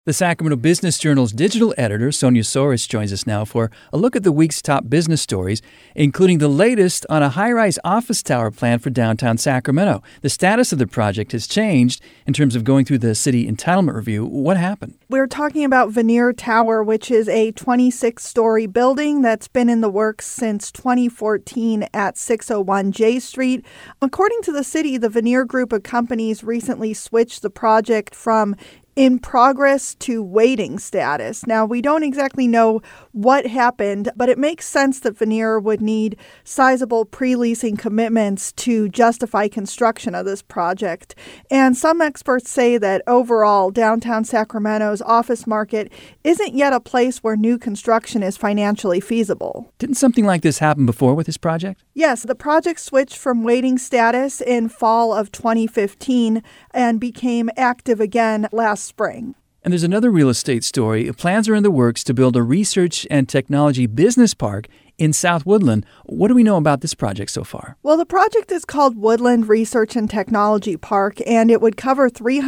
The Sacramento Business Journal's digital editor, Sonia Sorich, joins us now for a look at the week's top business stories, including the latest on a high-rise office tower plan for downtown Sacramento. The status of the project has changed in terms of going through the city entitlement review. What happened? We're talking about Veneer Tower, which is a 26-story building that's been in the works since 2014 at 601 J Street. According to the city, the Veneer group of companies recently switched the project from in progress to waiting status. Now, we don't exactly know what happened, but it makes sense that Veneer would need sizable pre-leasing commitments to justify construction of this project. And some experts say that overall, downtown Sacramento's office market isn't yet a place where new construction is financially feasible. Didn't something like this happen before with this project? Yes, the project switched from waiting status in fall of 2015 and became active again last spring. And there's another real estate story. Plans are in the works to build a research and technology business park in South Woodland. What do we know about this project so far? Well, the project is called Woodland Research and Technology Park, and it would cover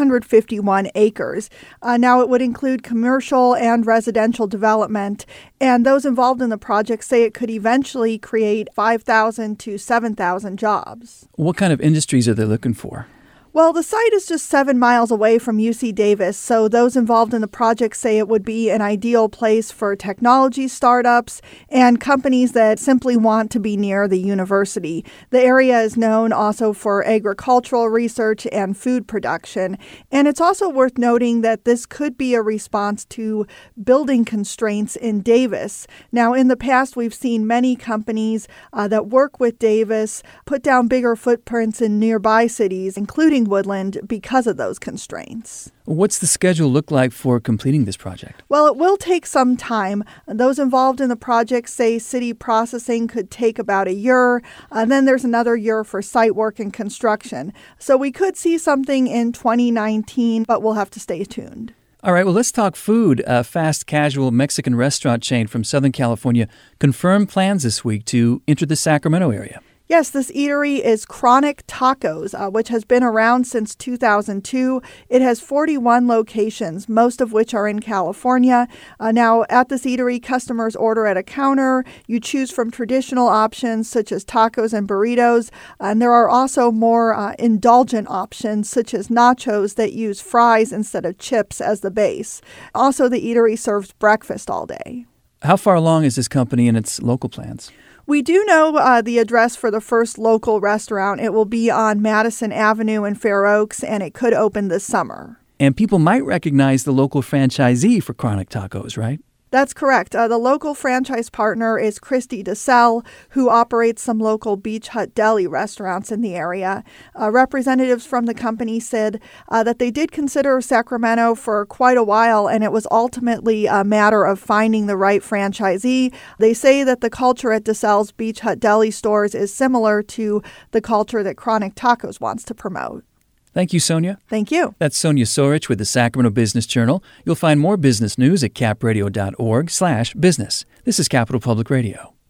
351 acres. Now, it would include commercial and residential development, and those involved in the project say it could eventually create 5,000 to 7,000 jobs. What kind of industries are they looking for? Well, the site is just 7 miles away from UC Davis, so those involved in the project say it would be an ideal place for technology startups and companies that simply want to be near the university. The area is known also for agricultural research and food production, and it's also worth noting that this could be a response to building constraints in Davis. Now, in the past, we've seen many companies that work with Davis put down bigger footprints in nearby cities, including Woodland, because of those constraints. What's the schedule look like for completing this project? Well, it will take some time. Those involved in the project say city processing could take about a year, and then there's another year for site work and construction. So we could see something in 2019, but we'll have to stay tuned. All right, well, let's talk food. A fast casual Mexican restaurant chain from Southern California confirmed plans this week to enter the Sacramento area. Yes, this eatery is Chronic Tacos, which has been around since 2002. It has 41 locations, most of which are in California. Now, at this eatery, customers order at a counter. You choose from traditional options such as tacos and burritos. And there are also more indulgent options such as nachos that use fries instead of chips as the base. Also, the eatery serves breakfast all day. How far along is this company in its local plans? We do know the address for the first local restaurant. It will be on Madison Avenue in Fair Oaks, and it could open this summer. And people might recognize the local franchisee for Chronic Tacos, right? That's correct. The local franchise partner is Christy DeSalle, who operates some local Beach Hut Deli restaurants in the area. Representatives from the company said that they did consider Sacramento for quite a while, and it was ultimately a matter of finding the right franchisee. They say that the culture at DeSalle's Beach Hut Deli stores is similar to the culture that Chronic Tacos wants to promote. Thank you, Sonia. Thank you. That's Sonia Sorich with the Sacramento Business Journal. You'll find more business news at capradio.org/business. This is Capital Public Radio.